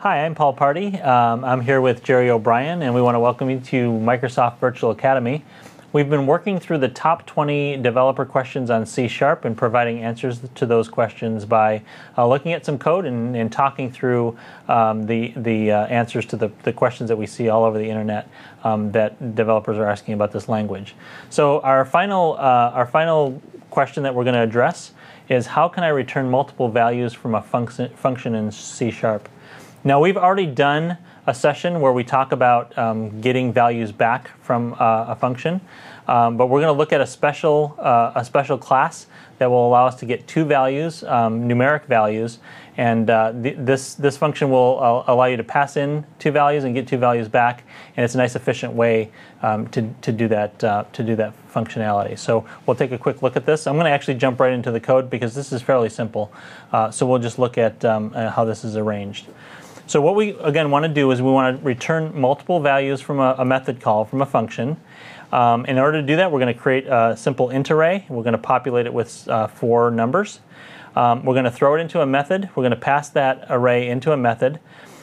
Hi, I'm Paul Party. I'm here with Jerry O'Brien, and we want to welcome you to Microsoft Virtual Academy. We've been working through the top 20 developer questions on C# and providing answers to those questions by looking at some code and talking through the answers to the questions that we see all over the internet that developers are asking about this language. So our final question that we're going to address is, how can I return multiple values from a function in C#? Now, we've already done a session where we talk about getting values back from a function, but we're going to look at a special class that will allow us to get two values, numeric values, and this function will allow you to pass in two values and get two values back, and it's a nice, efficient way to do that functionality. So we'll take a quick look at this. I'm going to actually jump right into the code because this is fairly simple. So we'll just look at how this is arranged. So what we, again, want to do is we want to return multiple values from a method call from a function. In order to do that, we're going to create a simple int array. We're going to populate it with 4 numbers. We're going to throw it into a method. We're going to pass that array into a method.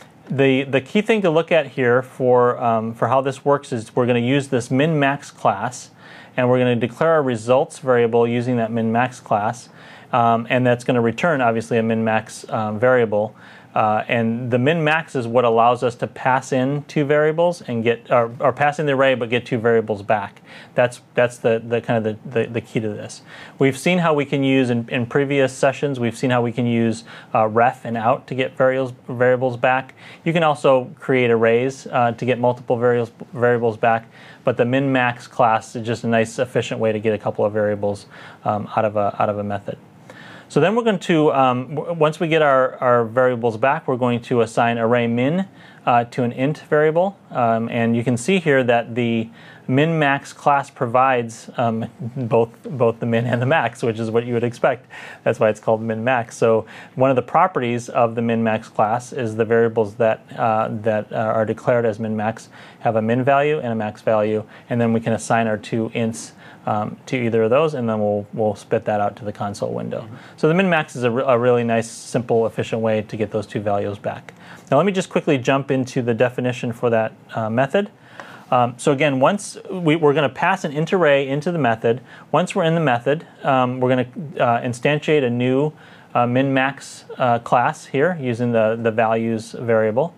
The key thing to look at here for how this works is we're going to use this min-max class, and we're going to declare a results variable using that min-max class, and that's going to return, obviously, a min-max variable. And the min-max is what allows us to pass in two variables and get, or pass in the array but get two variables back. That's the kind of the key to this. We've seen how we can use in previous sessions. We've seen how we can use ref and out to get variables back. You can also create arrays to get multiple variables back. But the min-max class is just a nice, efficient way to get a couple of variables out of a method. So then we're going to, once we get our variables back, we're going to assign array min to an int variable. And you can see here that the min-max class provides both the min and the max, which is what you would expect. That's why it's called min-max. So one of the properties of the min-max class is the variables that are declared as min-max have a min value and a max value, and then we can assign our two ints to either of those, and then we'll spit that out to the console window. So the min-max is a really nice, simple, efficient way to get those two values back. Now let me just quickly jump into the definition for that method. So again, once we're going to pass an int array into the method. Once we're in the method, we're going to instantiate a new min-max class here using the values variable.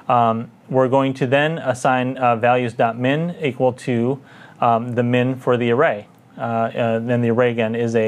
We're going to then assign values.min equal to the min for the array. Then the array again is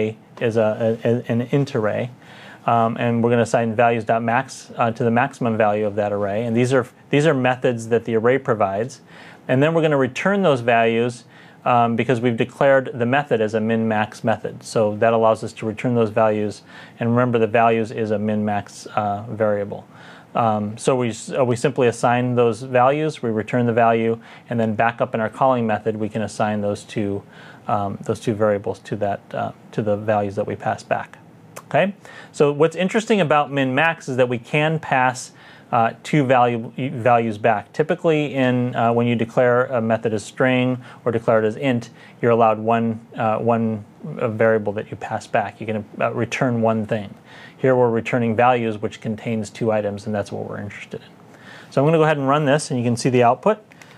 an int array, and we're going to assign values.max to the maximum value of that array. And these are methods that the array provides. And then we're going to return those values because we've declared the method as a min-max method. So that allows us to return those values. And remember, the values is a min-max variable. So we simply assign those values, we return the value, and then back up in our calling method, we can assign those two variables to the values that we pass back. Okay. So what's interesting about min-max is that we can pass two values back. Typically, when you declare a method as string or declare it as int, you're allowed one variable that you pass back. You can return one thing. Here we're returning values which contains two items, and that's what we're interested in. So I'm going to go ahead and run this, and you can see the output.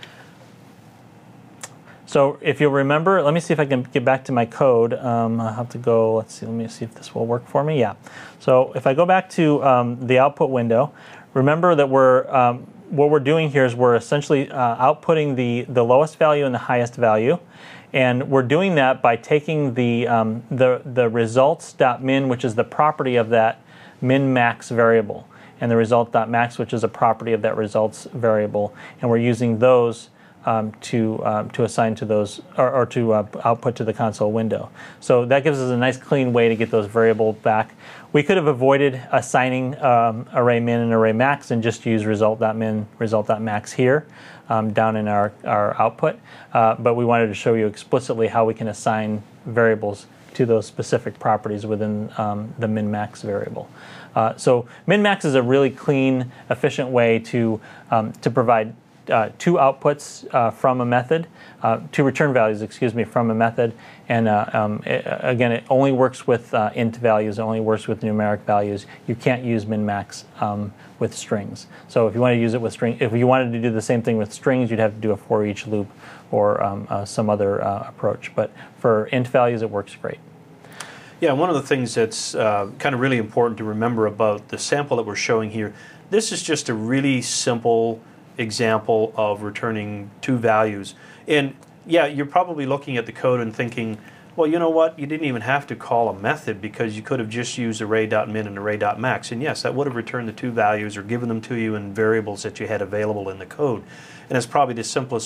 So if you'll remember, let me see if I can get back to my code. I'll have to go, let me see if this will work for me. Yeah. So if I go back to the output window, remember that what we're doing here is we're essentially outputting the lowest value and the highest value. And we're doing that by taking the results.min, which is the property of that min-max variable, and the result.max, which is a property of that results variable. And we're using those to assign to those, or to output to the console window. So that gives us a nice clean way to get those variables back. We could have avoided assigning array min and array max and just use result.min, result.max here down in our output. But we wanted to show you explicitly how we can assign variables to those specific properties within the min-max variable. So min-max is a really clean, efficient way to provide two outputs from a method, two return values, excuse me, from a method. And again, it only works with int values, it only works with numeric values. You can't use min-max with strings. So if you want to use it with string, if you wanted to do the same thing with strings, you'd have to do a for each loop or some other approach. But for int values, it works great. Yeah, one of the things that's kind of really important to remember about the sample that we're showing here, this is just a really simple example of returning two values. And yeah, you're probably looking at the code and thinking, well, you know what, you didn't even have to call a method because you could have just used array.min and array.max. And yes, that would have returned the two values or given them to you in variables that you had available in the code. And it's probably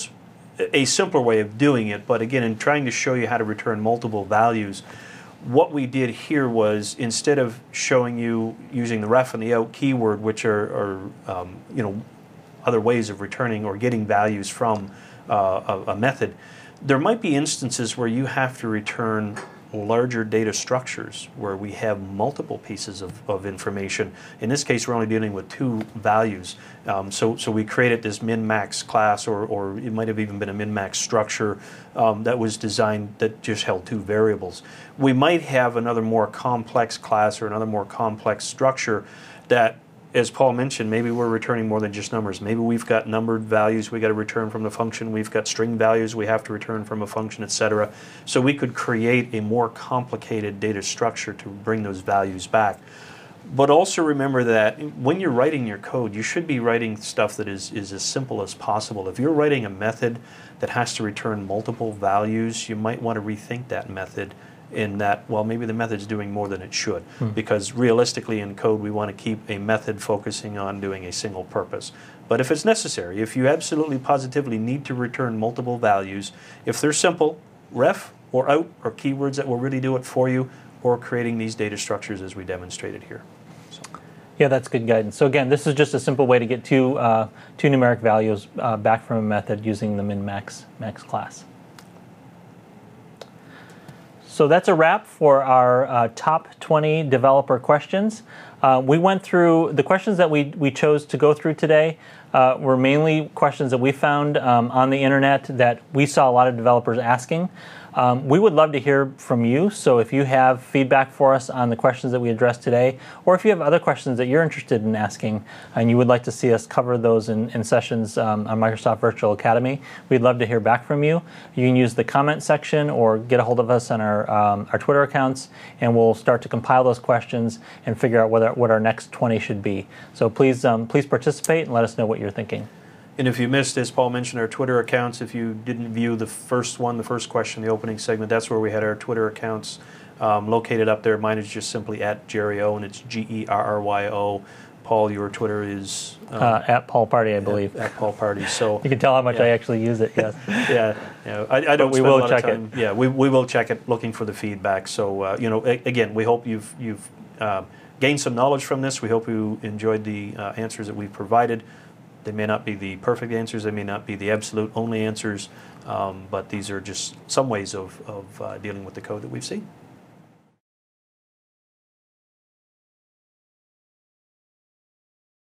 a simpler way of doing it. But again, in trying to show you how to return multiple values, what we did here was, instead of showing you using the ref and the out keyword, which are you know, other ways of returning or getting values from a method, there might be instances where you have to return larger data structures where we have multiple pieces of information. In this case, we're only dealing with two values. So we created this min-max class, or it might have even been a min-max structure that was designed that just held two variables. We might have another more complex class or another more complex structure that, as Paul mentioned, maybe we're returning more than just numbers. Maybe we've got numbered values we got to return from the function. We've got string values we have to return from a function, etc. So we could create a more complicated data structure to bring those values back. But also remember that when you're writing your code, you should be writing stuff that is as simple as possible. If you're writing a method that has to return multiple values, you might want to rethink that method, in that, well, maybe the method's doing more than it should. Because realistically in code, we want to keep a method focusing on doing a single purpose. But if it's necessary, if you absolutely positively need to return multiple values, if they're simple, ref or out or keywords that will really do it for you, or creating these data structures as we demonstrated here. So. Yeah, that's good guidance. So again, this is just a simple way to get two numeric values back from a method using the min-max class. So that's a wrap for our top 20 developer questions. We went through the questions that we chose to go through today. Were mainly questions that we found on the internet that we saw a lot of developers asking. We would love to hear from you, so if you have feedback for us on the questions that we addressed today, or if you have other questions that you're interested in asking and you would like to see us cover those in sessions on Microsoft Virtual Academy, we'd love to hear back from you. You can use the comment section or get a hold of us on our Twitter accounts, and we'll start to compile those questions and figure out what our next 20 should be. So please participate and let us know what you're thinking. And if you missed, as Paul mentioned, our Twitter accounts, if you didn't view the first question, the opening segment, that's where we had our Twitter accounts located up there. Mine is just simply at Jerryo, and it's Gerryo. Paul, your Twitter is? At Paul Party, I believe. At Paul Party. So you can tell how much I actually use it, yes. I don't spend a lot of time. Yeah, we will check it, looking for the feedback. So, again, we hope you've gained some knowledge from this. We hope you enjoyed the answers that we've provided. They may not be the perfect answers, they may not be the absolute only answers, but these are just some ways of dealing with the code that we've seen.